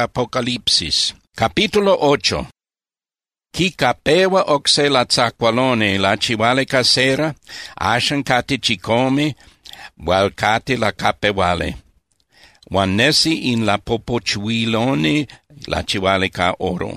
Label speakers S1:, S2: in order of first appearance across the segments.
S1: Apocalipsis. Capítulo 8. Ki capewa oxe la tzacualone la chivale casera, ashan cate chicome, wal cate la capewale. Wan nesi in la popochuilone la chivale ca oro.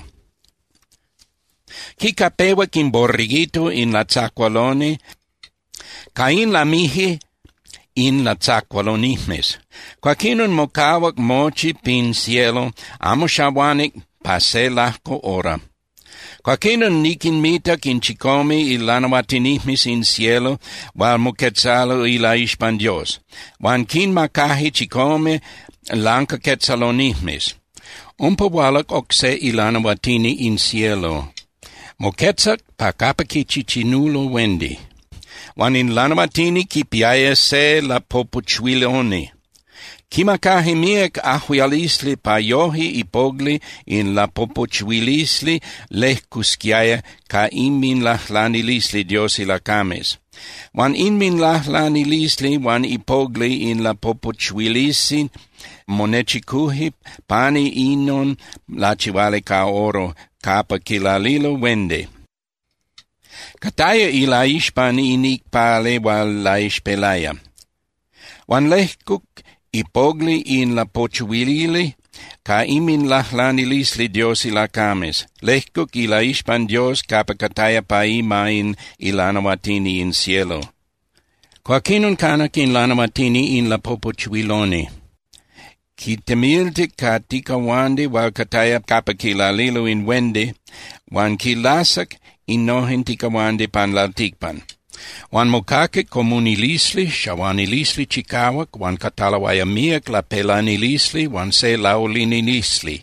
S1: Ki capewa kin borrigito in la tzacualone, ca in la mihi in la tzacualonismes. Quaquinun mocawak mochi pin cielo, amo shawanik pase lahko ora. Quaquinun nikin mitak in chicomi ilanawatinismis in cielo, wal moquetzalo ila ishpan Dios. Wan kin makahi chicome lanka quetzalonismis. Umpa walak okse ilanawatini in cielo. Moquetzak pakapaki chichinulo wendi. Wan in lanamatini kipiaese la popuchuiloni. Kimakahi miek ahuialisli pa yohi ipogli in la popuchuilisli lehkuskiaya ka inmin lahlanilisli diosi la kames. Wan inmin lahlanilisli wan ipogli in la popuchuilisi monechikuhi pani inon la chivale ka oro kapa kilalilo wende. Kataya ila ishpan inik pale wal la ishpelaya. Wan lehkuk ipogli in la pochuilili, ka imin lahlanilisli Dios ila kames. Lehkuk ila ishpan Dios kapa kataya pa ima in ilanawatini in cielo. Quaquinun kanak in lanawatini in la popochuiloni. Ki temilti ka tikawandi wal kataya kapa kilalilo in wende, wan kilasak inohen tikawande pan laltikpan. Wan mokake komunilisli, shawanilisli chikawak, wan katalawaya miak la pelanilisli, wan se laulinilisli.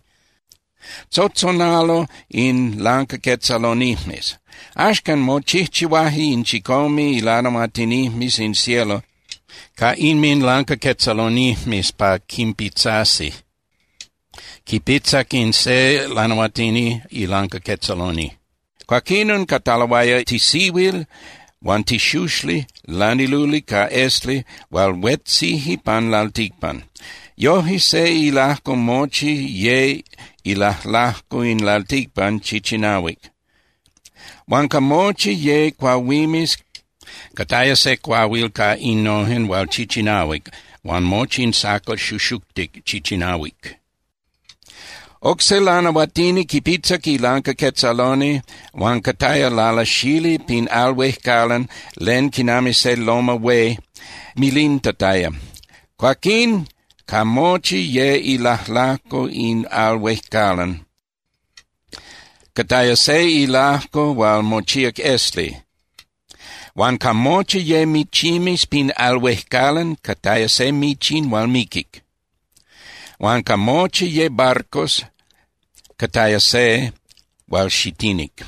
S1: Tzotzonalo in lanka quetzalonismes. Ashkan mo chichiwahi in chikomi ilanamatinimis in cielo, ka inmin lanka quetzalonismes pa kimpitsasi. Kipitsak in se lanamatini ilanka quetzaloni. Quaquinun katalawaya tisiwil, wan tishushli, laniluli ka esli, wal wetsihi pan laltikpan. Yohi se ilahko mochi ye ilahlahko in laltikpan chichinawik. Wan ka mochi ye kwawimis, kataya se kwawil ka inohen wal chichinawik, wan mochi in sako shushuktik chichinawik. Oxelana watini kipitsa ki lanka quetzaloni, wan kataya lala shili pin alwehkalan, len kinami se loma we, milin tataya. Quaquin kamochi ye ilahlako in alwehkalan. Kataya se ilahko wal mochiak esli. Wan kamochi ye michimis pin alwehkalan, kataya se michin wal mikik. Wan kamochi ye barcos, kataya se wal shitinik.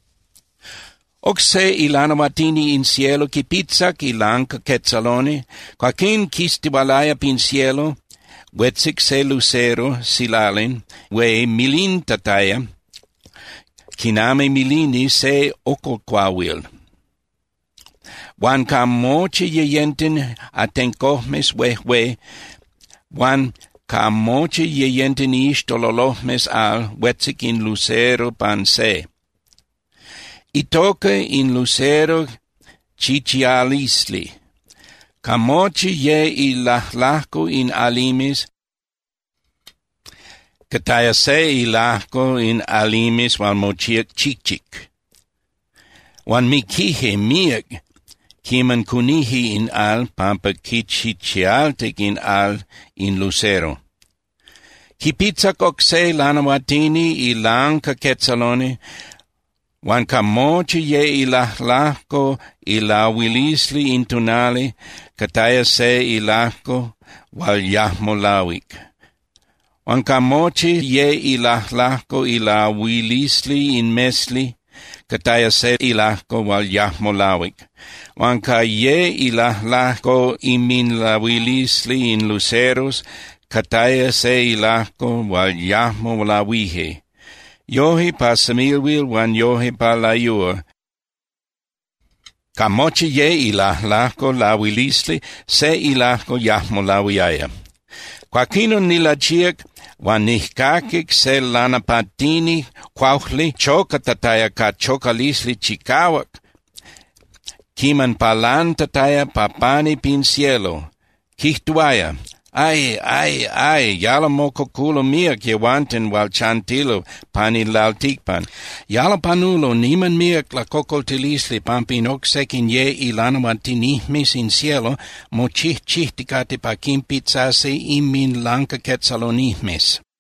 S1: Oxe ilanawatini in cielo kipitsak ilanka quetzaloni, quaquin kistiwalaya pin cielo, wetsik se lucero silalin, we milin tataya, kiname milini se okolquawil. Wan kamochi yeyenten atenkohmes wehwe, wan kamochi yeyenten ishtololohmes al wetsik in lucero pan se. Itoke in lucero chichialisli. Kamochi ye ilahlahko in alimis. Kataya se ilahko in alimis wal mochiak chikchik. Wan mikihe miak kiman kunihi in al pampa kichichialtik in al in lucero. Kipitsak okse lanawatini ilanka quetzaloni, wan kamochi ye ilahlahko ilawilisli intunali, kataya se ilahko wal yahmolawik. Wan kamochi ye ilahlahko ilawilisli in mesli, kataya se ilahko wal yahmolawik. Wan ka ye ilahlahko imin lawilisli in luceros, kataya se ilahko wal yahmolawihe. Yohi pa samilwil wan yohi pa layur. Kamochi ye ilahlahko lawilisli, se ilahko yahmolawiaya. Quaquinun nilachiak Wan nihkakik se lanapatini quauhli chocatataya ka chocalisli chicawak. Kiman palantataya papani pin cielo. Kihtuaya, ay, yala mokokulo miak yewanten wal chantilo panilaltikpan. Yala panulo niman miak la kokoltilisli pampin oksekin ye ilanawantinihmis in cielo mo chihtikati pa kimpitsase imin lanka ketsalonihmis.